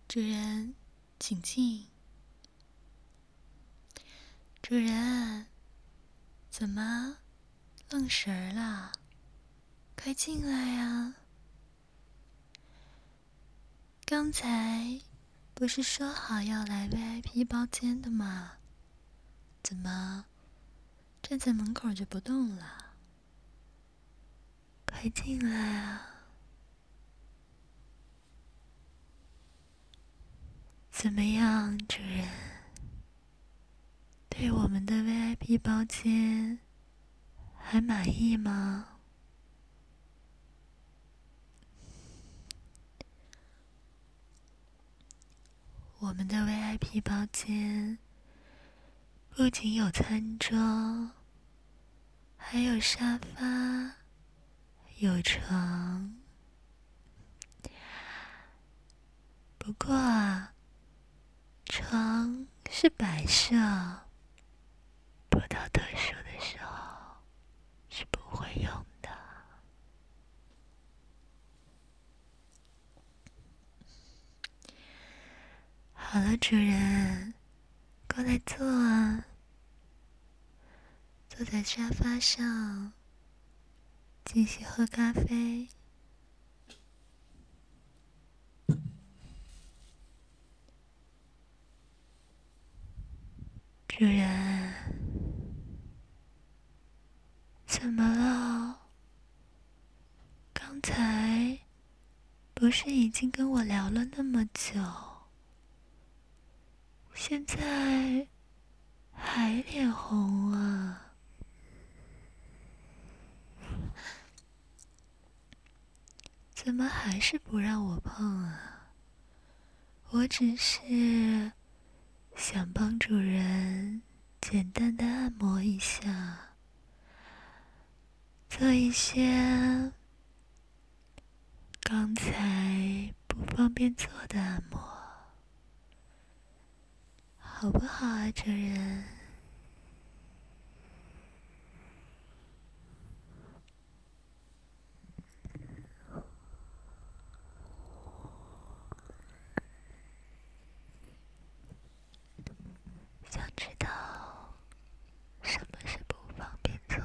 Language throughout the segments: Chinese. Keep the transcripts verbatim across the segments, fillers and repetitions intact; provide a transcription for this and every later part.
主人，请进。主人，怎么愣神儿了？快进来呀！刚才不是说好要来 V I P 包间的吗？怎么站在门口就不动了？快进来啊！怎么样，主人？对我们的 V I P 包间还满意吗？我们的 V I P 包间不仅有餐桌，还有沙发，有床。不过啊，床是摆设，不到特殊的时候是不会用的。好了，主人，过来坐啊，坐在沙发上，继续喝咖啡。主人，怎么了？刚才不是已经跟我聊了那么久，现在还脸红啊？怎么还是不让我碰啊？我只是想帮主人简单的按摩一下，做一些刚才不方便做的按摩，好不好啊，主人？想知道什么是不方便做，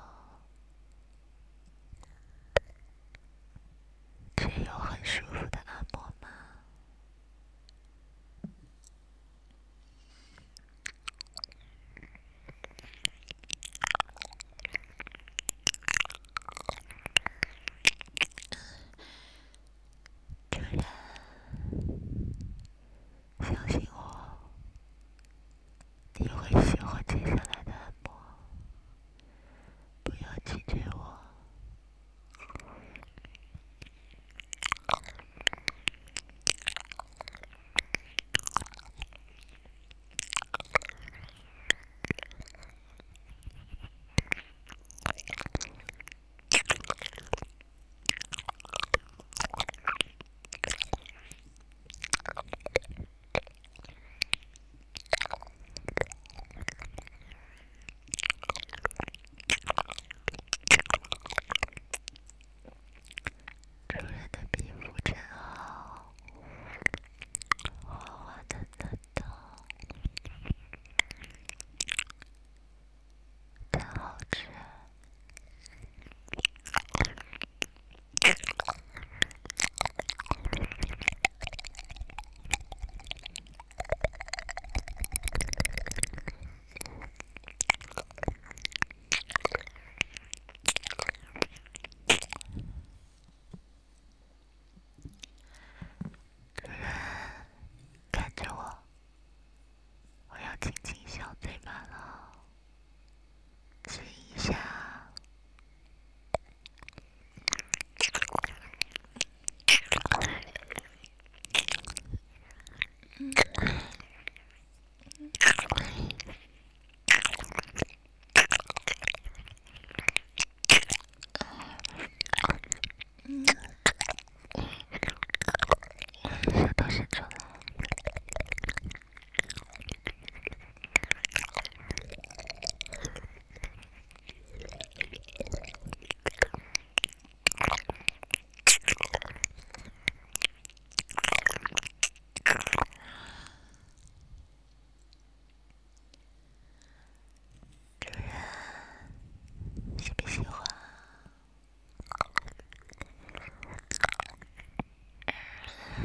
却又很舒服的按摩吗？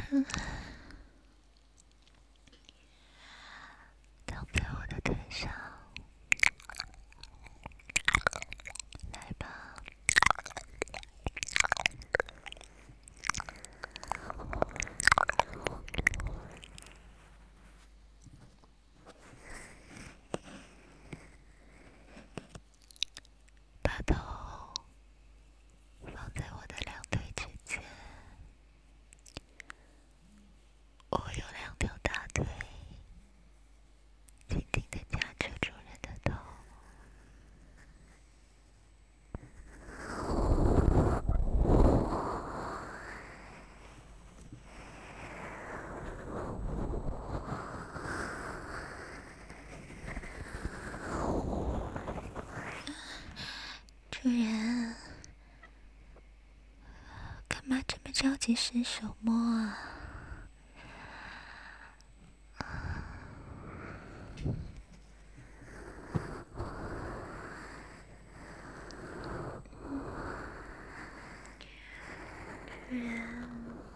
躺在我的腿上，来吧。把头放在我的两腿之间，我有两条大腿，紧紧地夹着主人的头。主人，干嘛这么着急伸手摸啊？主人，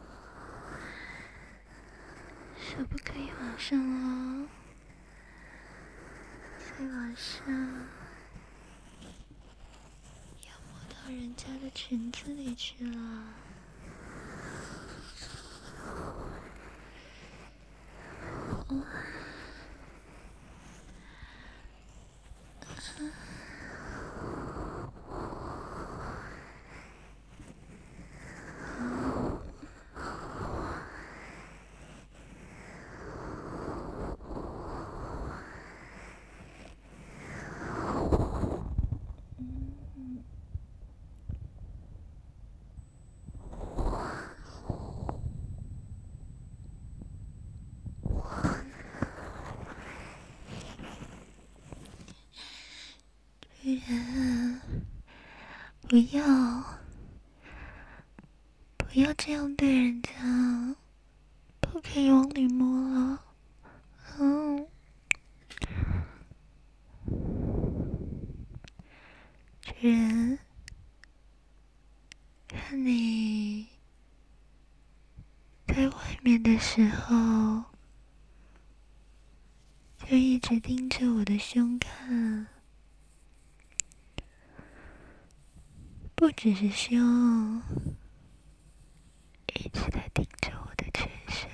手不可以往上哦，再往上要摸到人家的裙子里去了。哦，主人，不要，不要这样对人家，不可以往里摸了。嗯，主人，看你在外面的时候，就一直盯着我的胸看。不只是胸，一直在盯着我的全身，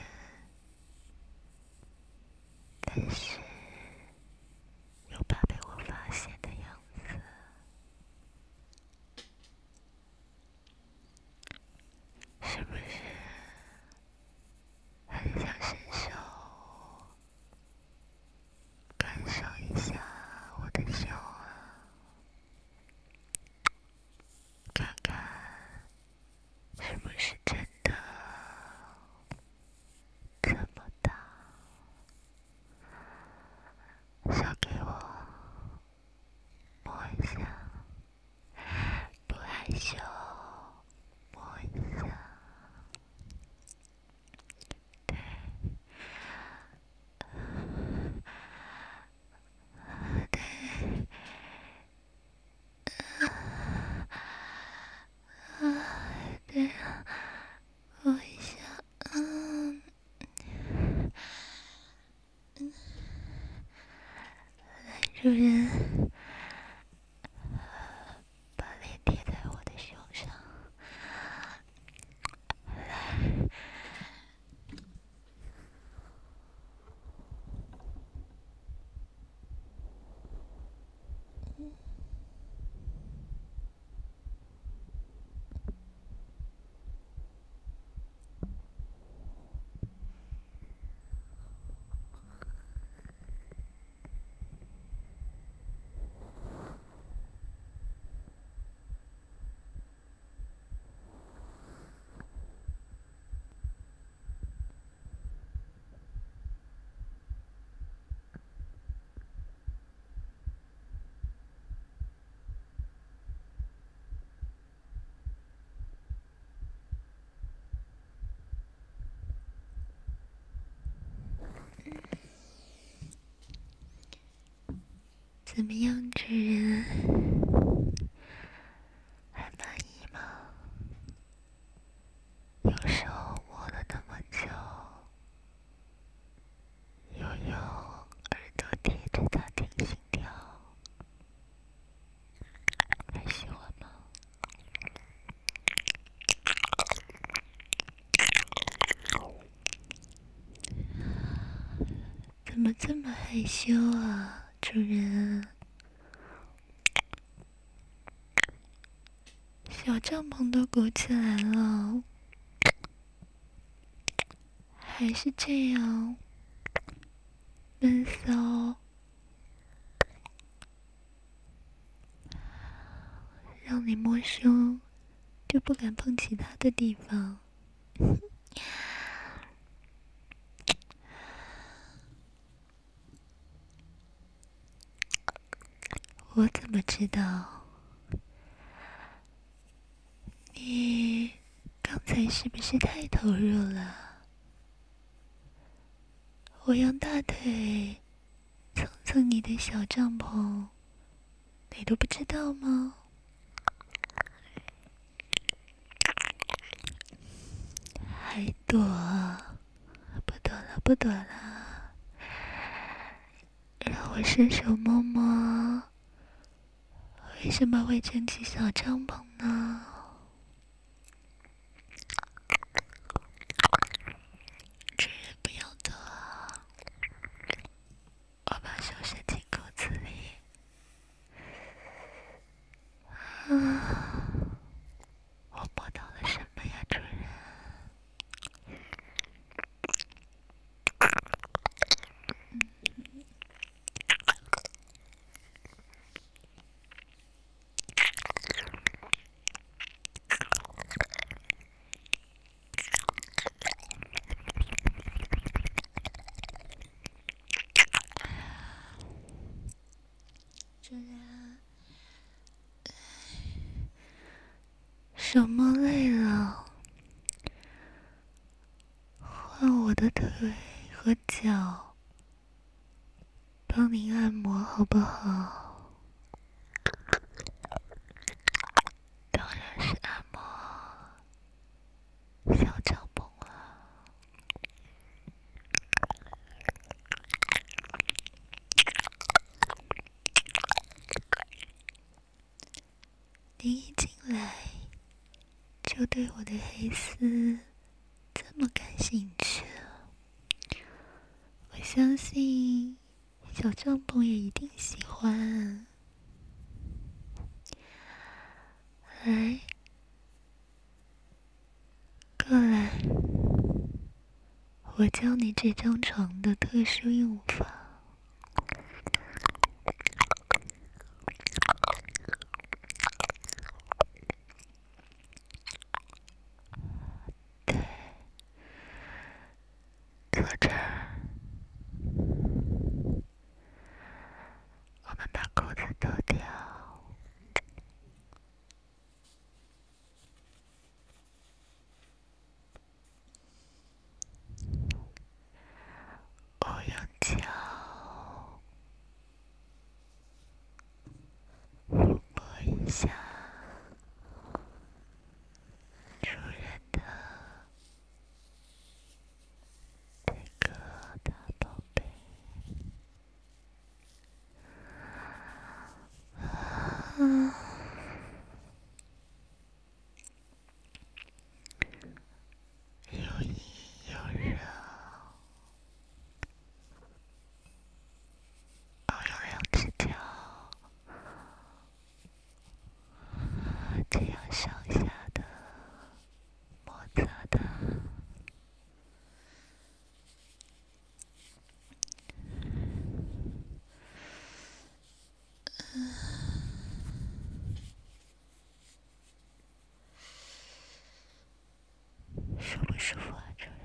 但是又怕被我发现的样子。是不是很想伸手感受一下我的胸啊？看看是不是真的这么大？想给我摸一下，不害羞，摸一下。对，对，啊，对啊，摸一下，嗯，嗯，来，主人，把脸贴在我的胸上，来。怎么样，主人？还满意吗？有时候摸了那么久， 怎么这么害羞啊，主人？小帐篷都鼓起来了，还是这样闷骚，让你摸胸就不敢碰其他的地方。我怎么知道你刚才是不是太投入了？我用大腿蹭蹭你的小帐篷，你都不知道吗？还躲？不躲了，不躲了，让我伸手摸摸，为什么会撑起小帐篷呢？主人不要走啊！我把手伸进裤子里。啊，我摸到了什么呀，主人？主人，手摸累了，换我的腿和脚帮您按摩好不好？当然是按摩小帐篷了。您一进来就对我的黑丝这么感兴趣，我相信小帐篷也一定喜欢。来，过来，我教你这张床的特殊用法。对，坐这儿，我们把裤子脱掉。我用脚抚摸一下主人的这个大宝贝。嗯，又硬又热，我用两只脚这样上下的摩擦的。舒不舒服啊，主人？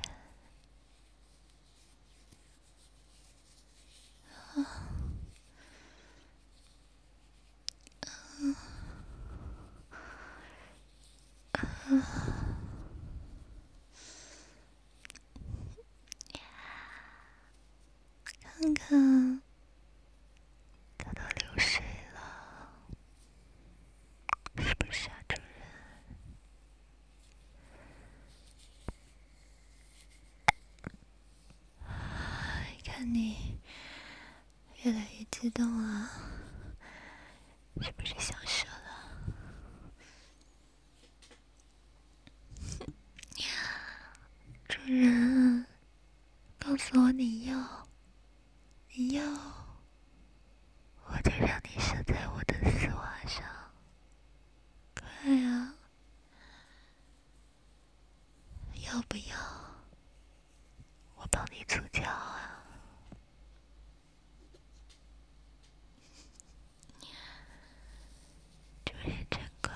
看看，它都流水了，是不是啊，主人？看你越来越激动了，是不是想射了？主人，告诉我你要要不要我帮你促脚啊？主人真乖。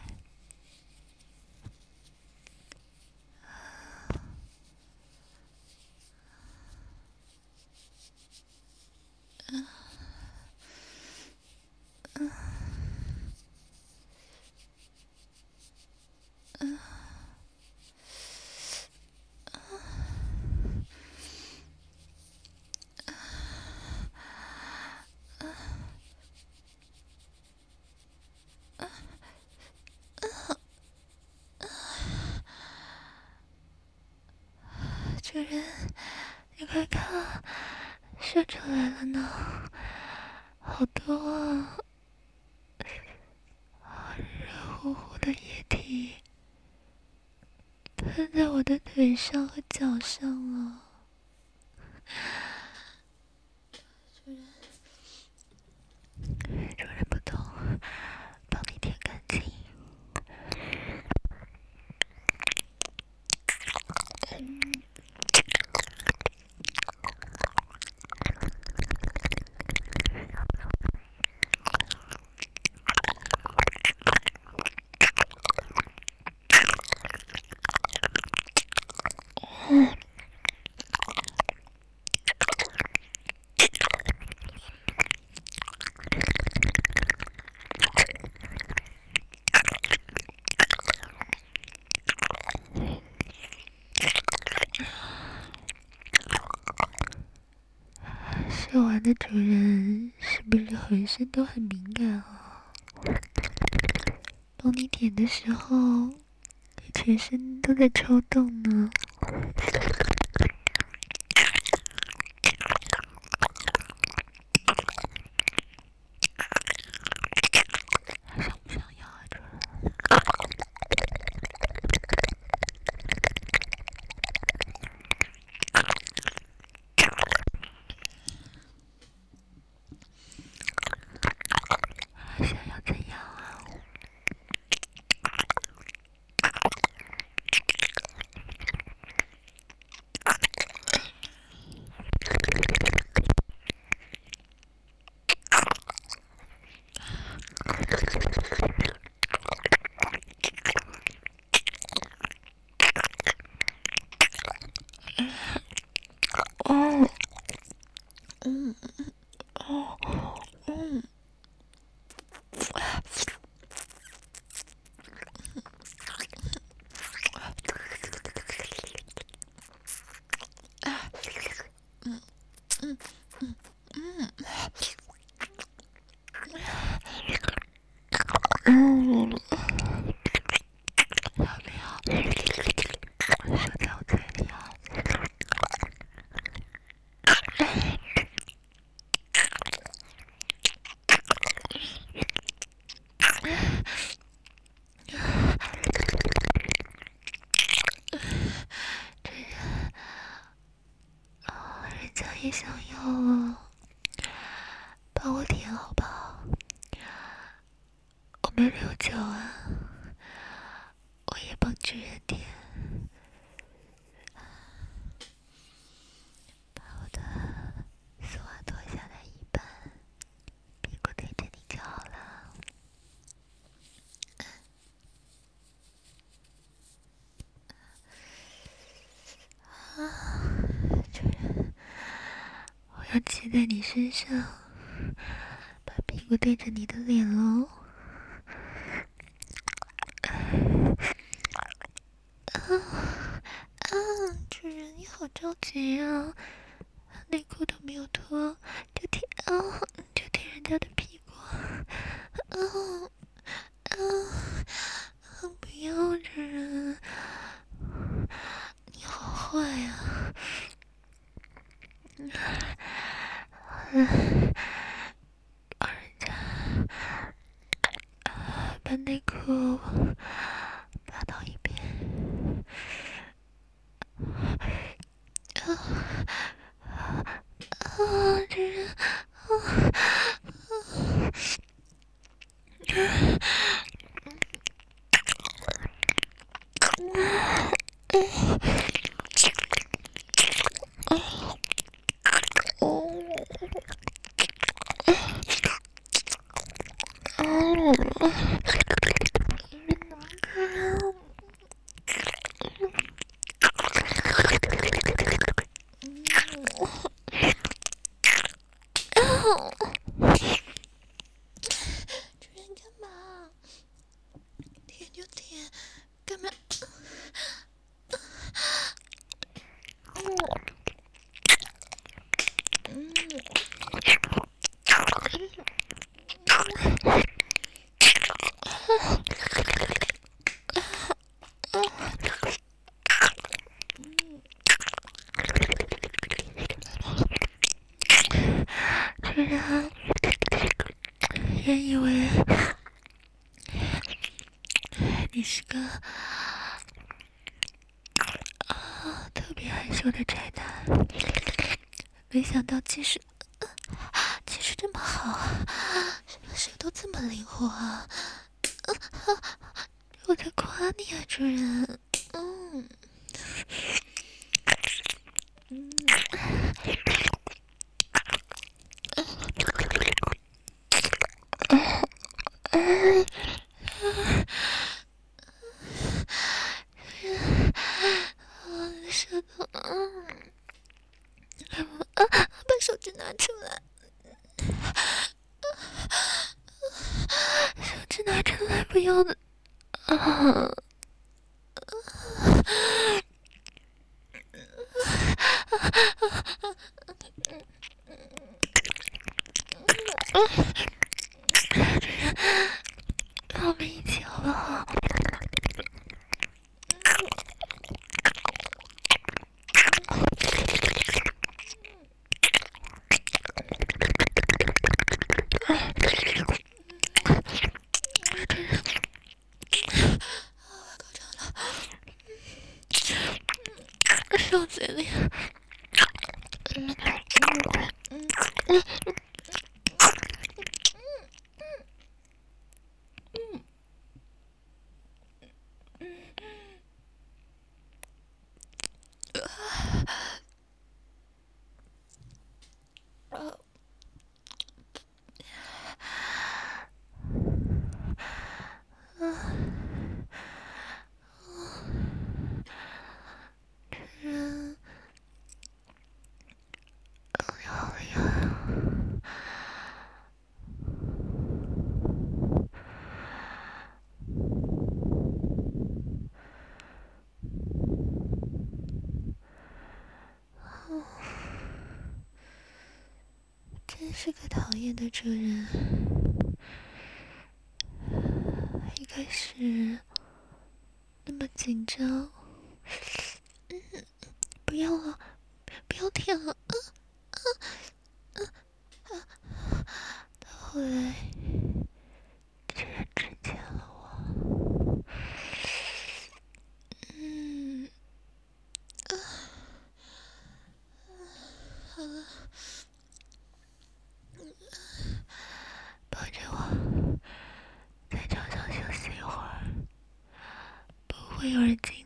嗯嗯嗯主人，你快看，射出来了呢，好多啊，热乎乎的液体喷在我的腿上和脚上了。主人，主人不懂，帮你舔干净。嗯射完的主人是不是浑身都很敏感啊？帮你舔的时候，你全身都在抽动呢。想不想要啊，主人？想要怎样啊？哦，嗯，哦，嗯。嗯，要不要射在我嘴里啊？这人啊，人家也想要了，帮我舔好不好？我没留脚啊，我也帮主人舔。把我的丝袜脱下来一半，屁股对着你就好了。啊，主人，我要骑在你身上，把屁股对着你的脸喽。啊啊！主人，你好着急啊！内裤都没有脱，就舔啊，就舔人家的屁股。啊啊！不要，主人，你好坏呀！嗯，帮人家把内裤拉到一边。啊啊！主人，啊啊！啊！ 居然原以为你是个啊特别害羞的宅男，没想到其实其实这么好，手都这么灵活啊！我在夸你啊，主人。嗯嗯。舌头，嗯，把手指拿出来，手指拿出来，不要的，啊！我们一起好不好？手嘴里，嗯嗯嗯嗯人，好呀。真是个讨厌的主人。一开始那么紧张，嗯，不要了，不要舔了，啊啊啊！到后来居然只见了我，嗯，啊，好了。抱着我，在床上休息一会儿，不会有人惊